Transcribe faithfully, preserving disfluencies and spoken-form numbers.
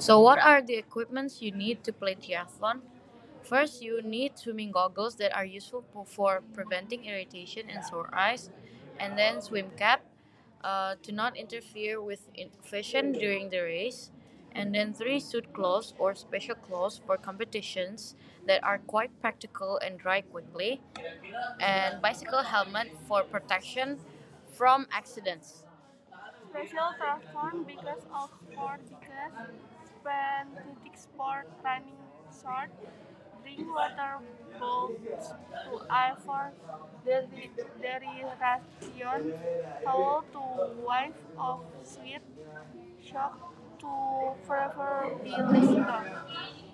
So, what are the equipments you need to play triathlon? First, you need swimming goggles that are useful po- for preventing irritation and sore eyes, and then swim cap uh, to not interfere with in- vision during the race, and then three suit clothes or special clothes for competitions that are quite practical and dry quickly, and bicycle helmet for protection from accidents. Special transform because of sport because specific sport running short, drink water bowls to avoid deri- dehydration, towel to wipe off sweat, shock to preferably later.